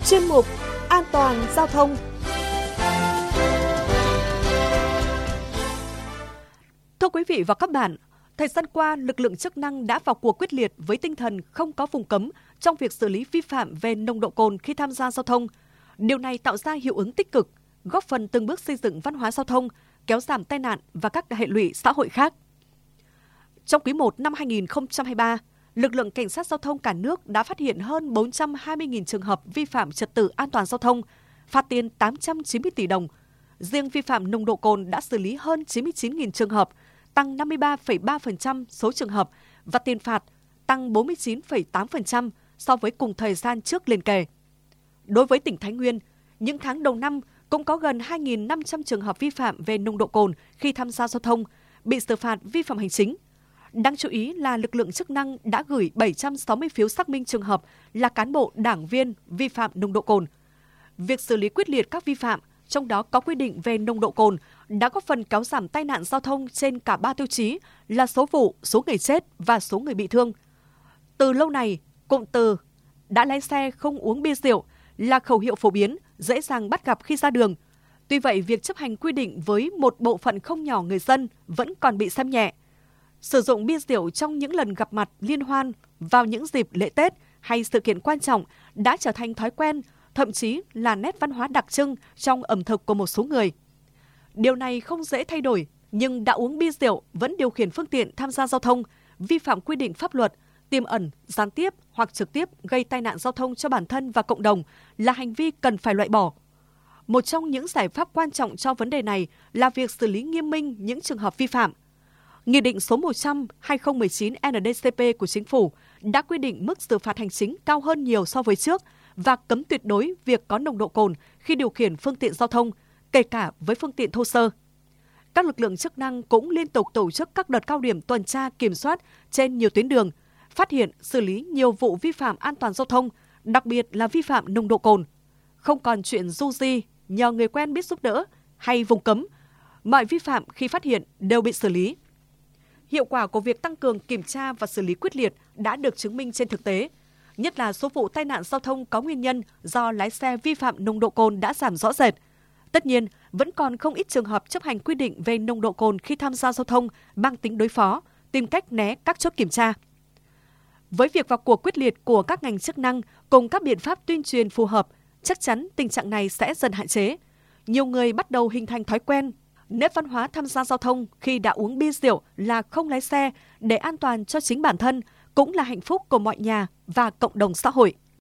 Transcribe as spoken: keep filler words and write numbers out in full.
chuyên mục An toàn giao thông. Thưa quý vị và các bạn, thời gian qua, lực lượng chức năng đã vào cuộc quyết liệt với tinh thần không có vùng cấm trong việc xử lý vi phạm về nồng độ cồn khi tham gia giao thông. Điều này tạo ra hiệu ứng tích cực, góp phần từng bước xây dựng văn hóa giao thông, kéo giảm tai nạn và các hệ lụy xã hội khác. Trong quý một năm hai nghìn không trăm hai mươi ba, lực lượng cảnh sát giao thông cả nước đã phát hiện hơn bốn trăm hai mươi nghìn trường hợp vi phạm trật tự an toàn giao thông, phạt tiền tám trăm chín mươi tỷ đồng. Riêng vi phạm nồng độ cồn đã xử lý hơn chín mươi chín nghìn trường hợp, tăng năm mươi ba phẩy ba phần trăm số trường hợp và tiền phạt tăng bốn mươi chín phẩy tám phần trăm so với cùng thời gian trước liền kề. Đối với tỉnh Thái Nguyên, những tháng đầu năm cũng có gần hai nghìn năm trăm trường hợp vi phạm về nồng độ cồn khi tham gia giao thông, bị xử phạt vi phạm hành chính. Đáng chú ý là lực lượng chức năng đã gửi bảy trăm sáu mươi phiếu xác minh trường hợp là cán bộ, đảng viên vi phạm nồng độ cồn. Việc xử lý quyết liệt các vi phạm, trong đó có quy định về nồng độ cồn, đã góp phần kéo giảm tai nạn giao thông trên cả ba tiêu chí là số vụ, số người chết và số người bị thương. Từ lâu này, cụm từ đã lái xe không uống bia rượu là khẩu hiệu phổ biến, dễ dàng bắt gặp khi ra đường. Tuy vậy, việc chấp hành quy định với một bộ phận không nhỏ người dân vẫn còn bị xem nhẹ. Sử dụng bia rượu trong những lần gặp mặt liên hoan vào những dịp lễ Tết hay sự kiện quan trọng đã trở thành thói quen, thậm chí là nét văn hóa đặc trưng trong ẩm thực của một số người. Điều này không dễ thay đổi, nhưng đã uống bia rượu vẫn điều khiển phương tiện tham gia giao thông, vi phạm quy định pháp luật, tiềm ẩn, gián tiếp hoặc trực tiếp gây tai nạn giao thông cho bản thân và cộng đồng là hành vi cần phải loại bỏ. Một trong những giải pháp quan trọng cho vấn đề này là việc xử lý nghiêm minh những trường hợp vi phạm. Nghị định số một trăm trên hai nghìn không trăm mười chín N D C P của Chính phủ đã quy định mức xử phạt hành chính cao hơn nhiều so với trước và cấm tuyệt đối việc có nồng độ cồn khi điều khiển phương tiện giao thông, kể cả với phương tiện thô sơ. Các lực lượng chức năng cũng liên tục tổ chức các đợt cao điểm tuần tra kiểm soát trên nhiều tuyến đường, phát hiện, xử lý nhiều vụ vi phạm an toàn giao thông, đặc biệt là vi phạm nồng độ cồn. Không còn chuyện du di, nhờ người quen biết giúp đỡ hay vùng cấm, mọi vi phạm khi phát hiện đều bị xử lý. Hiệu quả của việc tăng cường kiểm tra và xử lý quyết liệt đã được chứng minh trên thực tế, nhất là số vụ tai nạn giao thông có nguyên nhân do lái xe vi phạm nồng độ cồn đã giảm rõ rệt. Tất nhiên, vẫn còn không ít trường hợp chấp hành quy định về nồng độ cồn khi tham gia giao thông mang tính đối phó, tìm cách né các chốt kiểm tra. Với việc vào cuộc quyết liệt của các ngành chức năng cùng các biện pháp tuyên truyền phù hợp, chắc chắn tình trạng này sẽ dần hạn chế. Nhiều người bắt đầu hình thành thói quen, nếp văn hóa tham gia giao thông khi đã uống bia rượu là không lái xe để an toàn cho chính bản thân, cũng là hạnh phúc của mọi nhà và cộng đồng xã hội.